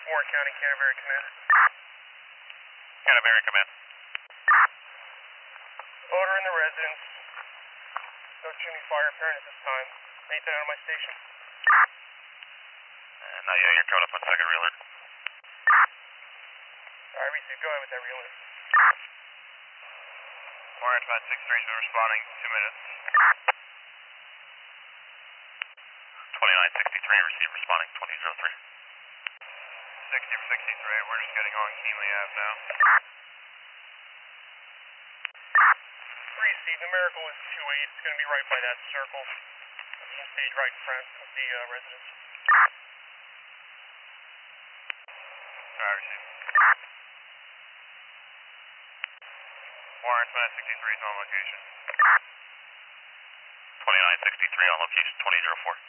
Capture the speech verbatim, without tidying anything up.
four, County Canterbury Command. Canterbury Command. Odor in the residence. No chimney fire apparent at this time. Nathan out of my station. Uh, not yet, you're coming up on second reeler. Alright, receive. Go ahead with that reeler. Warrant five six three has been responding two minutes. twenty-nine sixty-three, receive responding twenty oh three. sixty for sixty-three, we're just getting on Keenly Ave now. Receive. Numerical is two eight. It's going to be right by that circle. Stage right in front of the uh, residence. Alright, receive. Warrant five sixty-three is on location. twenty-nine sixty-three on location, twenty oh four.